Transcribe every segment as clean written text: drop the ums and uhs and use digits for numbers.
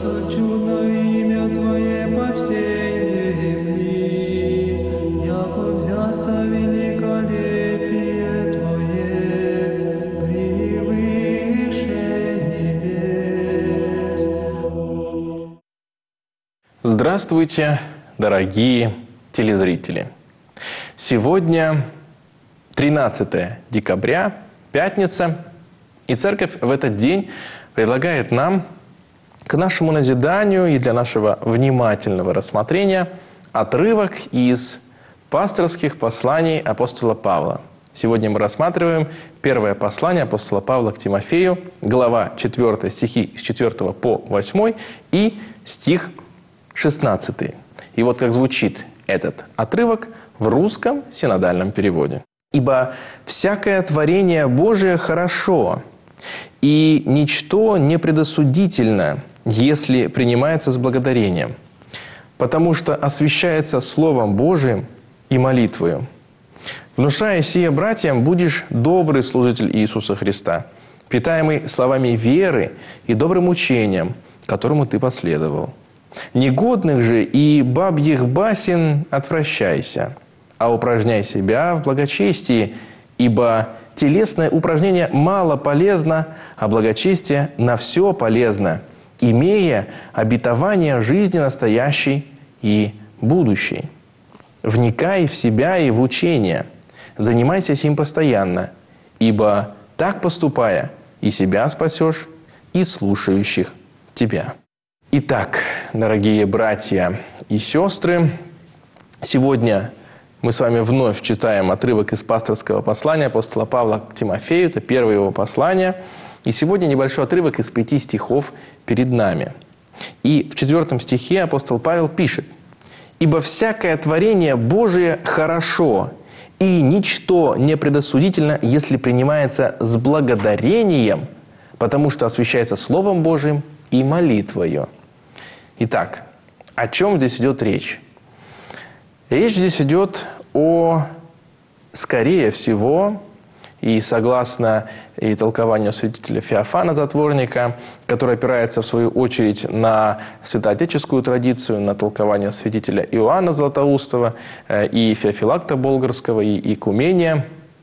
что чудно имя Твое по всей земли, яко взясться великолепие Твое превыше небес. Здравствуйте, дорогие телезрители! Сегодня 13 декабря, пятница, и Церковь в этот день предлагает нам к нашему назиданию и для нашего внимательного рассмотрения отрывок из пасторских посланий апостола Павла. Сегодня мы рассматриваем первое послание апостола Павла к Тимофею, глава 4, стихи с 4 по 8 и стих 16. И вот как звучит этот отрывок в русском синодальном переводе. «Ибо всякое творение Божие хорошо, и ничто не предосудительно, если принимается с благодарением, потому что освящается Словом Божиим и молитвою. Внушая сие братьям, будешь добрый служитель Иисуса Христа, питаемый словами веры и добрым учением, которому ты последовал. Негодных же и бабьих басен отвращайся, а упражняй себя в благочестии, ибо телесное упражнение мало полезно, а благочестие на все полезно, имея обетование жизни настоящей и будущей. Вникай в себя и в учение, занимайся сим постоянно, ибо так поступая, и себя спасешь, и слушающих тебя». Итак, дорогие братья и сестры, сегодня мы с вами вновь читаем отрывок из пасторского послания апостола Павла к Тимофею. Это первое его послание. И сегодня небольшой отрывок из 5 стихов перед нами. И в 4 стихе апостол Павел пишет: «Ибо всякое творение Божие хорошо, и ничто не предосудительно, если принимается с благодарением, потому что освящается Словом Божиим и молитвою». Итак, о чем здесь идет речь? Речь здесь идет о, скорее всего, и согласно и толкованию святителя Феофана Затворника, который опирается, в свою очередь, на святоотеческую традицию, на толкование святителя Иоанна Златоустова и Феофилакта Болгарского, и Икумения.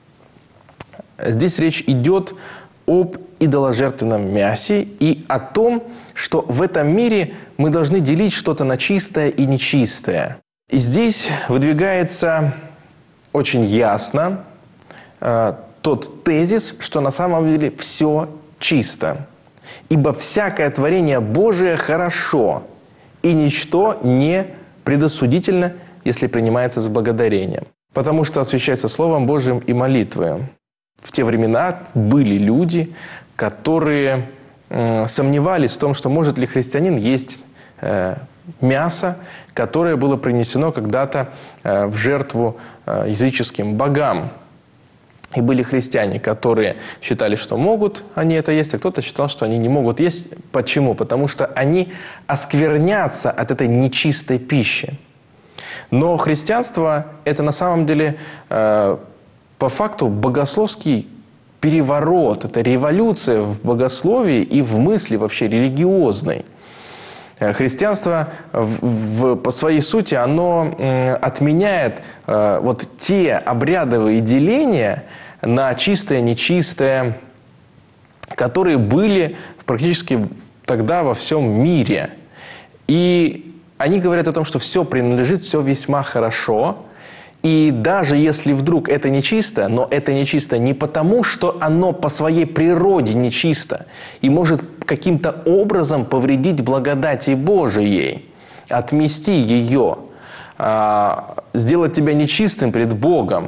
Здесь речь идет об идоложертвенном мясе и о том, что в этом мире мы должны делить что-то на чистое и нечистое. И здесь выдвигается очень ясно тот тезис, что на самом деле все чисто. «Ибо всякое творение Божие хорошо, и ничто не предосудительно, если принимается с благодарением, потому что освящается Словом Божиим и молитвою». В те времена были люди, которые сомневались в том, что может ли христианин есть мясо, которое было принесено когда-то в жертву языческим богам. И были христиане, которые считали, что могут они это есть, а кто-то считал, что они не могут есть. Почему? Потому что они осквернятся от этой нечистой пищи. Но христианство – это на самом деле по факту богословский переворот, это революция в богословии и в мысли вообще религиозной. Христианство по своей сути, оно отменяет вот те обрядовые деления на чистое, нечистое, которые были практически тогда во всем мире. И они говорят о том, что все принадлежит, все весьма хорошо. И даже если вдруг это нечисто, но это нечисто не потому, что оно по своей природе нечисто и может каким-то образом повредить благодати Божией, отмести ее, сделать тебя нечистым пред Богом.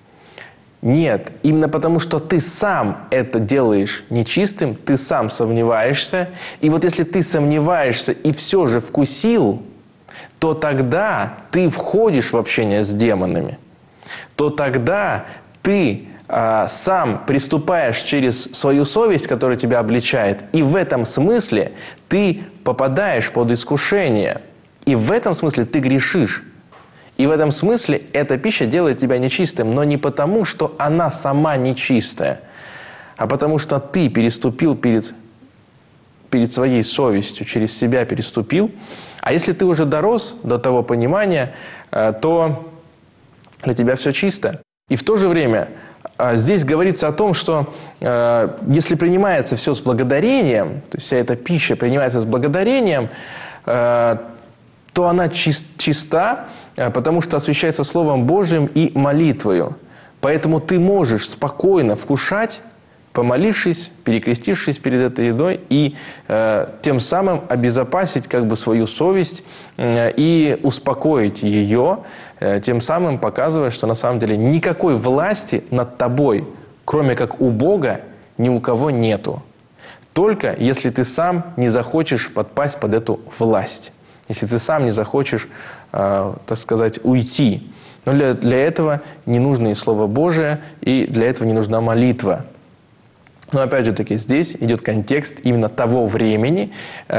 Нет, именно потому, что ты сам это делаешь нечистым, ты сам сомневаешься. И вот если ты сомневаешься и все же вкусил, то тогда ты входишь в общение с демонами, то тогда ты сам приступаешь через свою совесть, которая тебя обличает, и в этом смысле ты попадаешь под искушение, и в этом смысле ты грешишь. И в этом смысле эта пища делает тебя нечистым, но не потому, что она сама нечистая, а потому что ты переступил перед своей совестью через себя переступил. А если ты уже дорос до того понимания, то для тебя все чисто. И в то же время здесь говорится о том, что если принимается все с благодарением, то есть вся эта пища принимается с благодарением, то она чиста, потому что освящается Словом Божьим и молитвою. Поэтому ты можешь спокойно вкушать, помолившись, перекрестившись перед этой едой, и тем самым обезопасить как бы свою совесть и успокоить ее, тем самым показывая, что на самом деле никакой власти над тобой, кроме как у Бога, ни у кого нету. Только если ты сам не захочешь подпасть под эту власть, если ты сам не захочешь, так сказать, уйти. Но для этого не нужно и Слово Божие, и для этого не нужна молитва. Но опять же таки, здесь идет контекст именно того времени,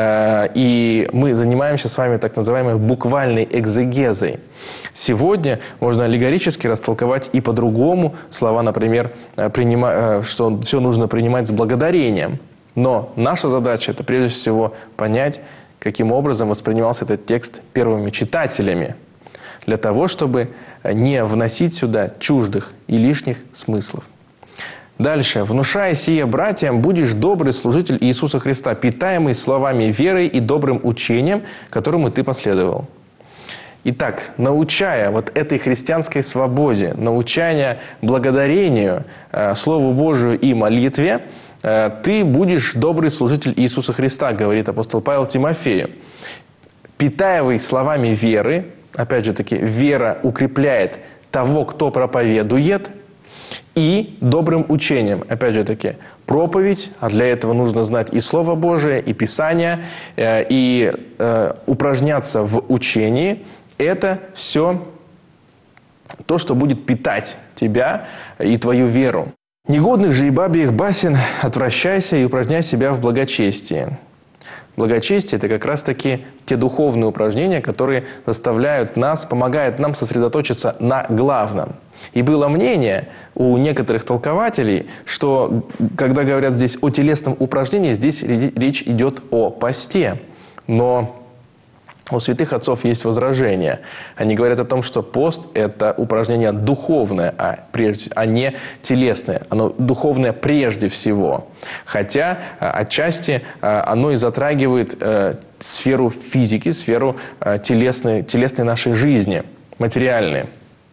и мы занимаемся с вами так называемой буквальной экзегезой. Сегодня можно аллегорически растолковать и по-другому слова, например, что все нужно принимать с благодарением. Но наша задача – это прежде всего понять, каким образом воспринимался этот текст первыми читателями, для того, чтобы не вносить сюда чуждых и лишних смыслов. Дальше. «Внушая сие братьям, будешь добрый служитель Иисуса Христа, питаемый словами веры и добрым учением, которому ты последовал». Итак, научая вот этой христианской свободе, научая благодарению, Слову Божию и молитве, ты будешь добрый служитель Иисуса Христа, говорит апостол Павел Тимофею. Питаемый словами веры, опять же таки, вера укрепляет того, кто проповедует, и добрым учением, опять же таки, проповедь, а для этого нужно знать и Слово Божие, и Писание, и упражняться в учении. Это все то, что будет питать тебя и твою веру. «Негодных же и бабьих басен отвращайся и упражняй себя в благочестии». Благочестие – это как раз-таки те духовные упражнения, которые заставляют нас, помогают нам сосредоточиться на главном. И было мнение у некоторых толкователей, что, когда говорят здесь о телесном упражнении, здесь речь идет о посте. Но у святых отцов есть возражение. Они говорят о том, что пост – это упражнение духовное, а не телесное. Оно духовное прежде всего. Хотя отчасти оно и затрагивает сферу физики, сферу телесной нашей жизни, материальной.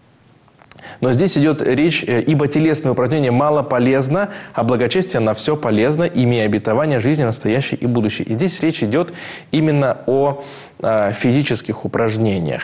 Но здесь идет речь, ибо телесное упражнение мало полезно, а благочестие на все полезно, имея обетование жизни настоящей и будущей. И здесь речь идет именно о физических упражнениях,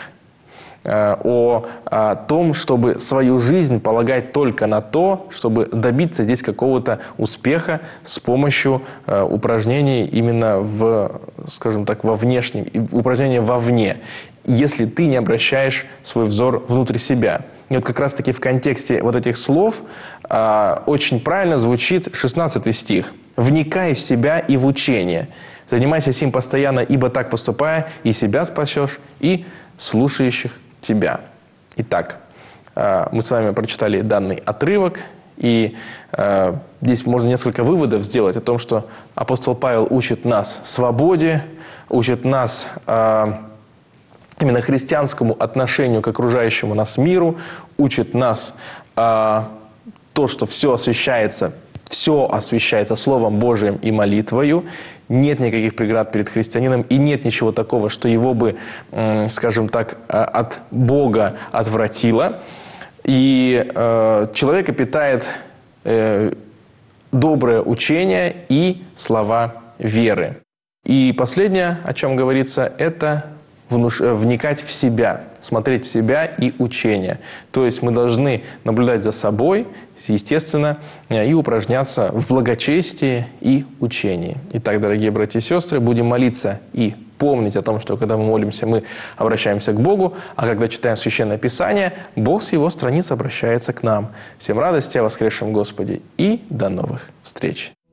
о том, чтобы свою жизнь полагать только на то, чтобы добиться здесь какого-то успеха с помощью упражнений именно скажем так, во внешнем, упражнения вовне, если ты не обращаешь свой взор внутрь себя. И вот как раз-таки в контексте вот этих слов очень правильно звучит 16 стих. «Вникай в себя и в учение. Занимайся сим постоянно, ибо так поступая, и себя спасешь, и слушающих тебя». Итак, мы с вами прочитали данный отрывок, и здесь можно несколько выводов сделать о том, что апостол Павел учит нас свободе, учит нас именно христианскому отношению к окружающему нас миру, учит нас то, что все освящается Словом Божиим и молитвою. Нет никаких преград перед христианином, и нет ничего такого, что его бы, скажем так, от Бога отвратило. И человека питает доброе учение и слова веры. И последнее, о чем говорится, это вникать в себя, смотреть в себя и учение. То есть мы должны наблюдать за собой, естественно, и упражняться в благочестии и учении. Итак, дорогие братья и сестры, будем молиться и помнить о том, что когда мы молимся, мы обращаемся к Богу, а когда читаем Священное Писание, Бог с Его страниц обращается к нам. Всем радости о воскресшем Господе и до новых встреч!